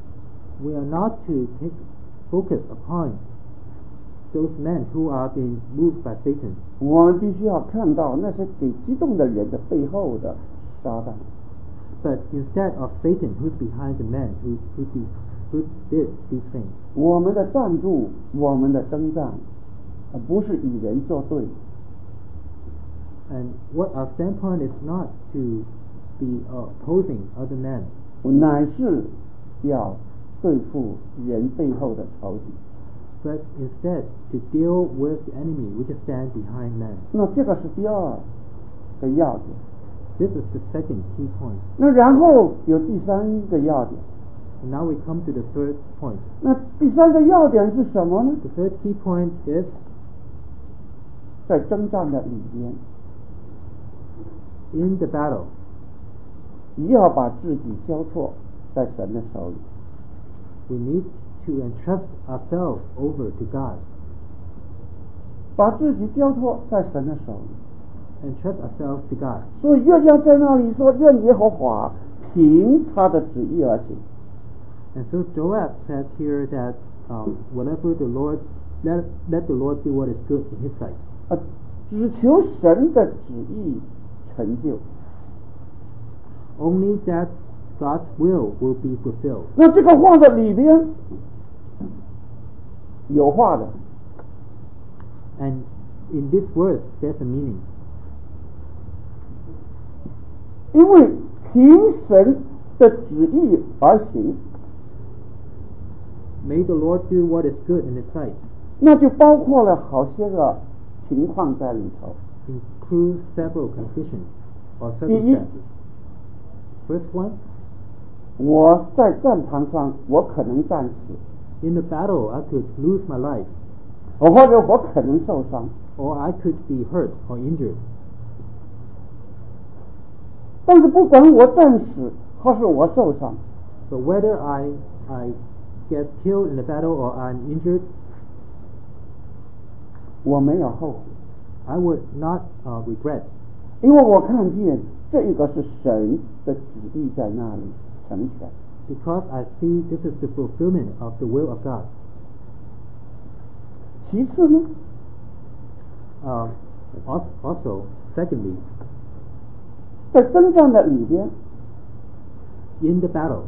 we are not to take focus upon those men who are being moved by Satan. 我们必须要看到那些给激动的人的背后的撒旦。 But instead of Satan who's behind the men who, who, be, who did these things. 我们的战术，我们的征战，呃不是与人作对， And what our standpoint is not to be uh, opposing other men, 乃是要对付人背后的仇敌。 but instead to deal with the enemy which stands behind man. 那这个是第二个要点。 This is the second key point. 那然后有第三个要点。 And now we come to the third point. 那第三个要点是什么呢？ The third key point is 在征战的里边， in the battle, 要把自己交托在神的手里。 we need to entrust ourselves over to God. 把自己交托在神的手里。 Entrust ourselves to God. 所以约押在那里说：“愿耶和华凭他的旨意而行。” And so Joab said here that um, whatever the Lord, let, let the Lord do what is good in his sight. 啊，只求神的旨意成就。 Only that God's will will be fulfilled. 那这个话的里边有话的， And in this verse, there's a meaning. 因为凭神的旨意而行， May the Lord do what is good in his sight. 那就包括了好些个情况在里头。 Includes several conditions or 第一， circumstances. First one, 我在战场上我可能战死， in the battle I could lose my life, 或者我可能受伤， or I could be hurt or injured. 但是不管我战死还是我受伤， But whether I I get killed in the battle or I'm injured, 我没有后悔， I would not uh, regret, 因为我看见这个是神的旨意在那里成全。 because I see this is the fulfillment of the will of God. 其次呢， Uh, al- also, secondly, 在征战的里边， in the battle,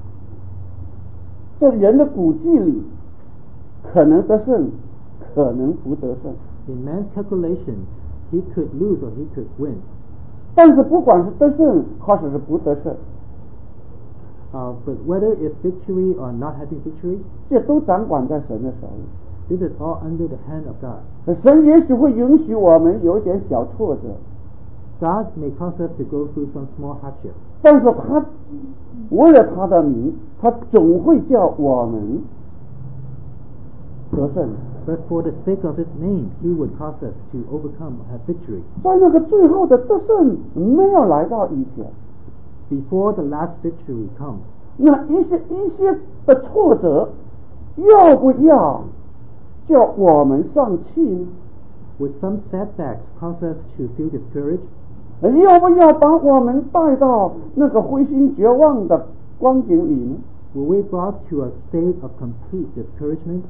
在人的估计里，可能得胜，可能不得胜。 in man's calculation, he could lose or he could win. 但是不管是得胜还是不得胜， Uh, but whether it's victory or not having victory, 这都掌管在神的手里。 this is all under the hand of God. 神也许会允许我们有一点小挫折， God may cause us to go through some small hardship, 但是他为了他的名，他总会叫我们得胜。 but for the sake of His name, He would cause us to overcome, have victory. 在那个最后的得胜没有来到以前， Before the last victory comes, 那一些一些的挫折，要不要叫我们丧气呢？ would some setbacks cause us to feel discouraged? 要不要把我们带到那个灰心绝望的光景里呢？ Were we brought to a state of complete discouragement?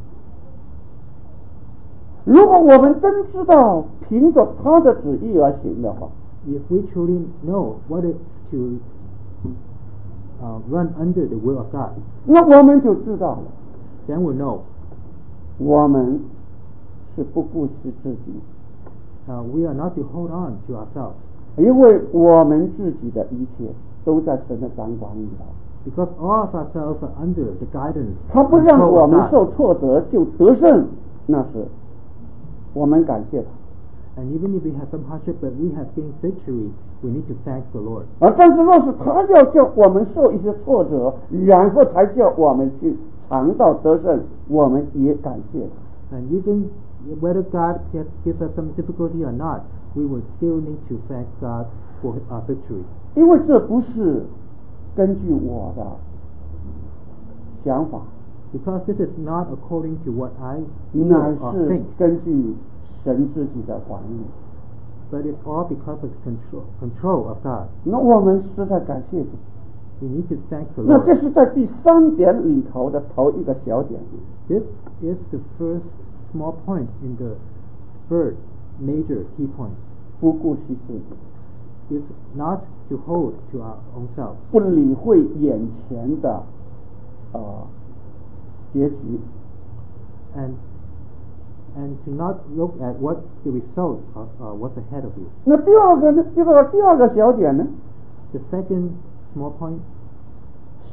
如果我们真知道凭着他的旨意而行的话， If we truly know what it's to uh, run under the will of God, 那我们就知道了， then we'll know 我们是不顾惜自己， uh, we are not to hold on to ourselves, 因为我们自己的一切都在神的掌管里头。 because all of ourselves are under the guidance 他 and 不让 control 我 of 们 God. 受挫折就得胜，那是我们感谢他。 And even if we have some hardship, but we have gained victory, we need to thank the Lord. 而但是若是他要叫我们受一些挫折，然后才叫我们去尝到得胜，我们也感谢他。 And even whether God gives gives us some difficulty or not, we will still need to thank God for our victory. 因为这不是根据我的想法， Because this is not according to what I 乃 feel or 是 think, 根据神自己的管理。 but it's all because of the control, control of God. 那我们实在感谢主。 We need to thank the 那这 Lord. 是在第三点里头的头一个小点。 This is the first small point in the third major key point. 不顾惜自己， Is not to hold to our own selves, 不理会眼前的呃结局， and and to not look at what the result of uh, what's ahead of you. 那第二个呢？这个第二个小点呢？ The second small point,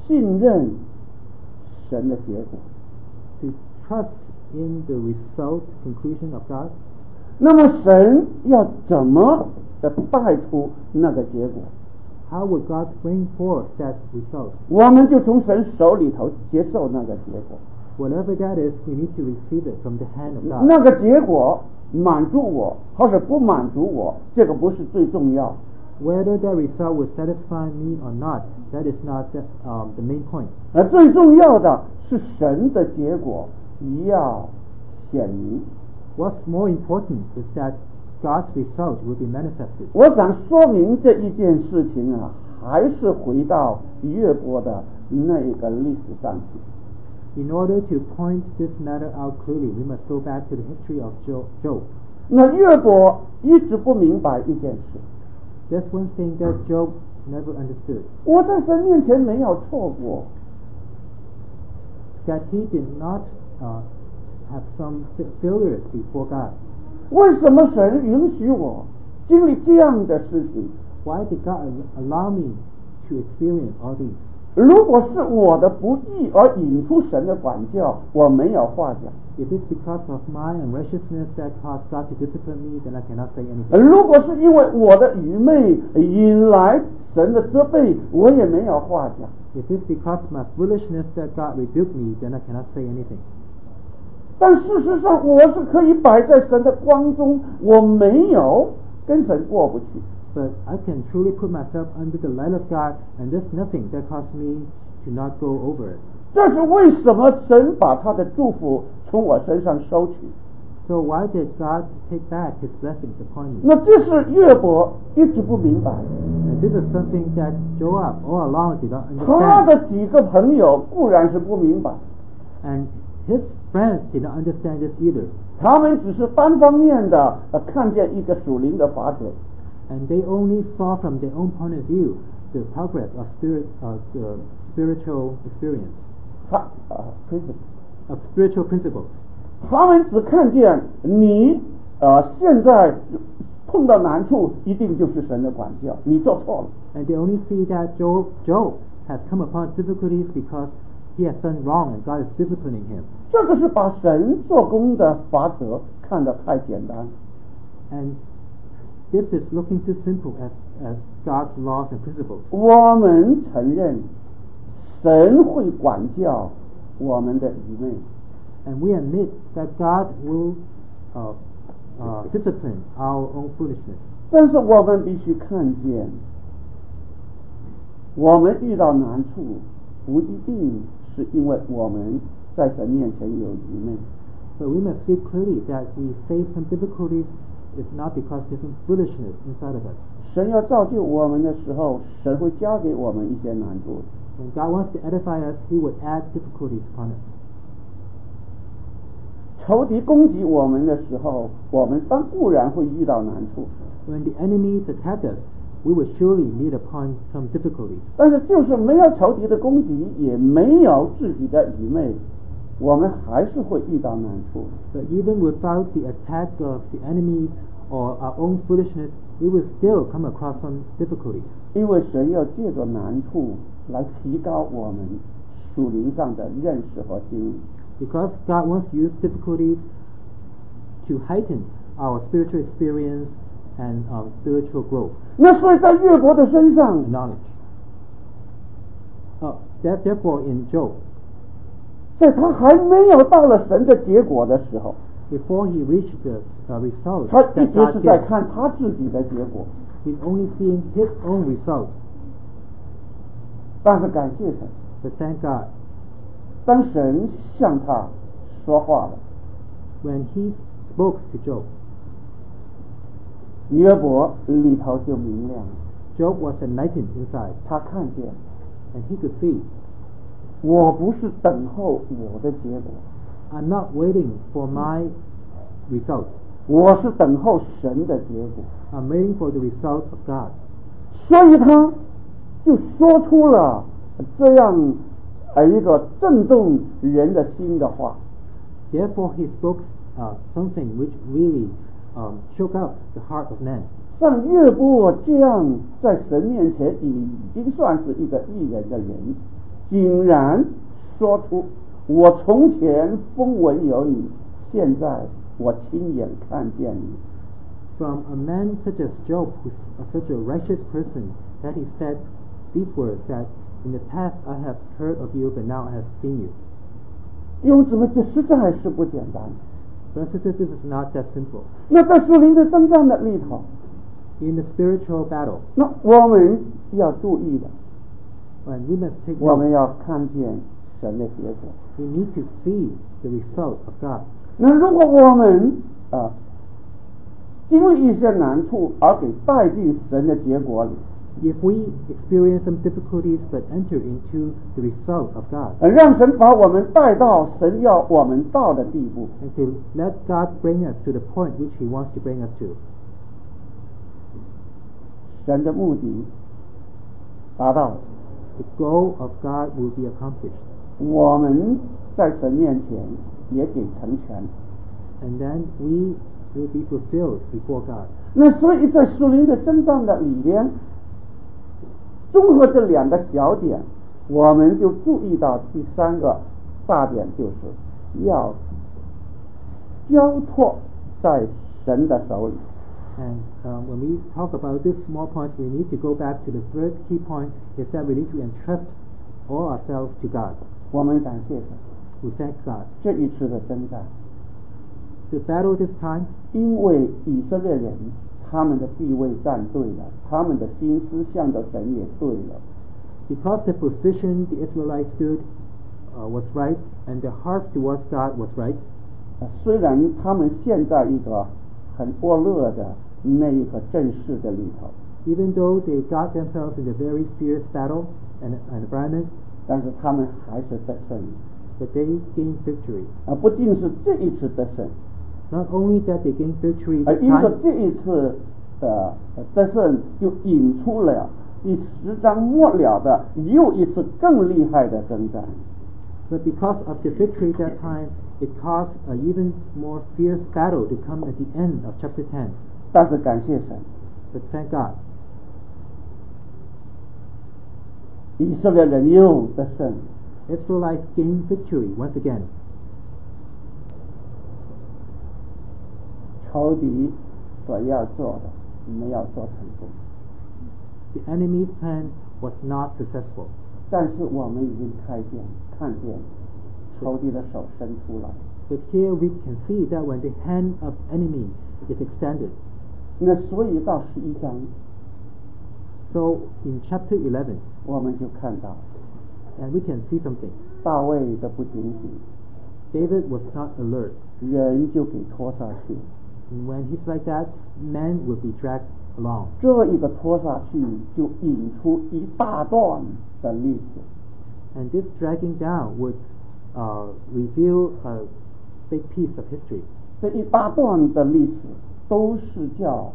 信任神的结果。 To trust in the result, conclusion of God. 那么神要怎么的带出那个结果？ How would God bring forth that result? 我们就从神手里头接受那个结果。 Whatever that is, we need to receive it from the hand of God. 那个结果满足我，或是不满足我，这个不是最重要。 Whether that result will satisfy me or not, that is not the, um, the main point. 而最重要的是神的结果要显明。 What's more important is that God's result will be manifested. 我想说明这一件事情啊，还是回到约伯的那一个历史上去。 In order to point this matter out clearly, we must go back to the history of Jo- Job. 那约伯一直不明白一件事， That's one thing that Job never understood, 我在神面前没有错过， that he did not uh, have some fa- failures before God. 为什么神允许我经历这样的事情？ Why did God al- allow me to experience all these? 如果是我的不义而引出神的管教，我没有话讲； If it's because of my unrighteousness that caused God to discipline me, then I cannot say anything. 如果是因为我的愚昧引来神的责备，我也没有话讲。 If it's because of my foolishness that God rebuked me, then I cannot say anything. 但事实上，我是可以摆在神的光中，我没有跟神过不去。 But I can truly put myself under the light of God, and there's nothing that caused me to not go over it. 这是为什么神把他的祝福从我身上收取？ So why did God take back His blessings upon me? 那这是约伯一直不明白。 And this is something that Joab all along did not 他 understand. 的几个朋友固然是不明白， And his friends did not understand this either. 他们只是单方面的呃看见一个属灵的法则。 And they only saw from their own point of view the progress of spirit, uh, the spiritual experience, 他啊 principle of spiritual principles. 他们只看见你呃现在碰到难处，一定就是神的管教，你做错了。 And they only see that Job, Job has come upon difficulties because he has done wrong and God is disciplining him. 这个是把神做工的法则看得太简单。 And this is looking too simple as, as God's laws and principles. 我们承认神会管教我们的愚昧， And we admit that God will uh, uh, discipline our own foolishness. 但是我们必须看见，我们遇到难处，不一定是因为我们在神面前有愚昧， But we must see clearly that we face some difficulties is not because there's some foolishness inside of us. 神要造就我们的时候，神会加给我们一些难处。 When God wants to edify us, He would add difficulties upon us. 仇敌攻击我们的时候，我们当固然会遇到难处， When the enemies attack us, we will surely meet upon some difficulties. 但是就是没有仇敌的攻击，也没有自己的愚昧，我们还是会遇到难处。 But even without the attack of the enemies or our own foolishness, we will still come across some difficulties. 因为神要借着难处来提高我们属灵上的认识和经历。 Because God wants to use difficulties to heighten our spiritual experience and um, spiritual growth 那所以在约伯的身上 and，knowledge. Uh, that, therefore, in Job, 在他还没有到了神的结果的时候， before he reached the uh, result 他一 that 直是 God 在 gives, 看他自己的结果。 he's only seeing his own result. 但是感谢神， But thank God, 当神向他说话了， when he spoke to Job, 约伯里头就明亮了， Job was enlightened inside, 他看见 and he could see, 我不是等候我的结果， I'm not waiting for my result. 我是等候神的结果。 I'm waiting for the result of God. 所以他就说出了这样呃一个震动人的心的话。 Therefore, he spoke uh, something which really um, shook out the heart of man. 像约伯这样在神面前已经算是一个艺人的人， 竟然说出我从前风闻有你，现在我亲眼看见你。 From a man such as Job, who's such a righteous person, that he said these words, that in the past I have heard of you, but now I have seen you. 弟兄姊妹，这实在是不简单。 Brothers and sisters, this is not that simple. 那在属灵的征战的里头， In the spiritual battle, 那我们要注意的， and we must take 我们 note, 要看见神的结果。 we need to see the result of God. 那如果我们啊经历一些难处，而给带进神的结果里， If we experience some difficulties but enter into the result of God, 呃让神把我们带到神要我们到的地步， and to let God bring us to the point which He wants to bring us to, 神的目的达到了， the goal of God will be accomplished. 我们在神面前也给成全。 And then we will be fulfilled before God. 那所以在属灵的征战的里边，综合这两个小点，我们就注意到第三个大点，就是要交托在神的手里。 And um, when we talk about these small points, we need to go back to the third key point, is that we need to entrust all ourselves to God. 我们感谢神， We thank God. 这一次的征战， The battle this time, 因为以色列人他们的地位站对了，他们的心思向着神也对了， because the position the Israelites stood uh, was right, and their hearts towards God was right, 呃虽然他们陷在一个很恶劣的那一个阵势的里头， even though they got themselves in a very fierce battle and an environment, 但是他们还是得胜。 but they gained victory. 啊，不仅是这一次得胜， Not only that they gained victory 而 this 因着 time, 这一次的得胜，就引出了第十章末了的又一次更厉害的征战。 but because of the victory that time, it caused an even more fierce battle to come at the end of chapter ten. 但是感谢神， But thank God, 以色列人又得胜。 Israelites gained victory once again. 仇敌所要做的没有做成功， The enemy's plan was not successful. 但是我们已经看见看见仇敌的手伸出来。 But here we can see that when the hand of enemy is extended. 那所以到十一章， So in chapter eleven, 我们就看到 and we can see something. 大卫的不警醒， David was not alert. 人就给拖下去。 And when he's like that, men will be dragged along. 这一个拖下去，就引出一大段的历史。 And this dragging down would uh, reveal a big piece of history. 这一大段的历史都是叫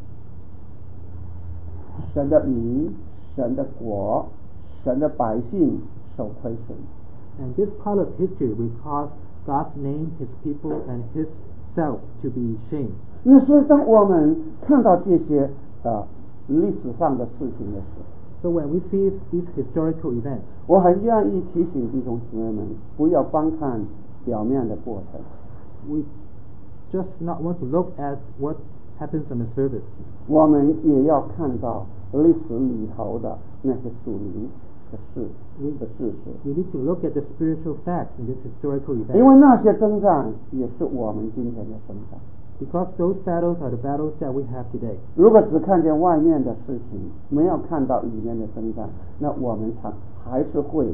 神的民、神的国、神的百姓受亏损。 And this part of history will cause God's name, His people, and His self to be shamed. 那所以当我们看到这些呃历史上的事情的时候， So when we see these historical events, 我很愿意提醒弟兄姊妹们，不要光看表面的过程， we just not want to look at what happens on the surface. 我们也要看到历史里头的那些属灵的事的事实。 We need to look at the spiritual facts in this historical 因 event, 为那些征战也是我们今天的征战。 because those battles are the battles that we have today. 如果只看见外面的事情，没有看到里面的征战，那我们常还是会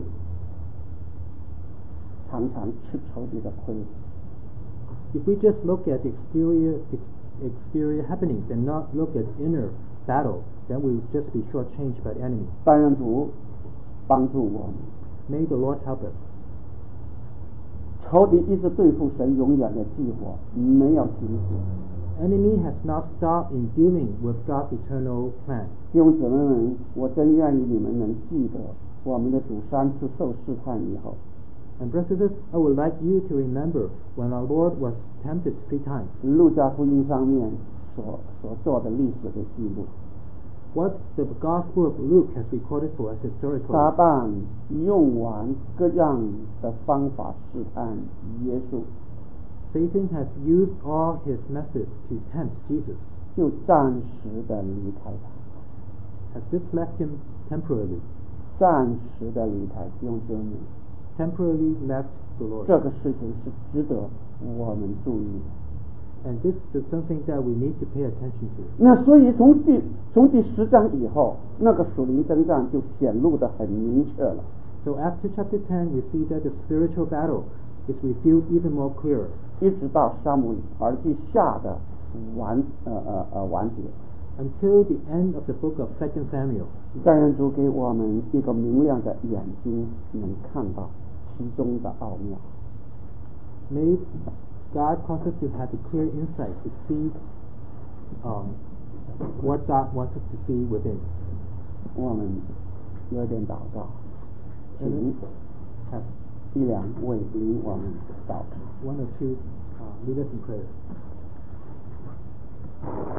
常常吃仇敌的亏。 If we just look at the exterior ex, exterior happenings and not look at inner battle, then we will just be shortchanged by the enemy. 但愿主帮助我们。 May the Lord help us. 仇敌一直对付神永远的计划，没有停止。 Enemy has not stopped in dealing with God's eternal plan. 弟兄姊妹们，我真愿意你们能记得我们的主三次受试探以后， And brothers, I would like you to remember when our Lord was tempted three times. 路加福音上面所所做的历史的记录。 what the Gospel of Luke has recorded for us 撒 historically. 旦用完各样的方法试探耶稣， Satan has used all his methods to tempt Jesus, 就暂时的离开他， has just left him temporarily, 暂时的离开，用这里， temporarily left the Lord. 这个事情是值得我们注意的。 And this is something that we need to pay attention to. 那所以从第从第十章以后，那个属灵征战就显露得很明确了。 So after chapter ten, we see that the spiritual battle is revealed even more clearer, 一直到撒母耳记下的完呃呃呃完结。 until the end of the book of Second Samuel. 但愿主给我们一个明亮的眼睛，能看到其中的奥妙。 May God cause us to have a clear insight to see um, what God wants us to see within. 我们有点祷告， And 请 let's have 一两位领我们祷告。 one or two uh, lead us in prayer.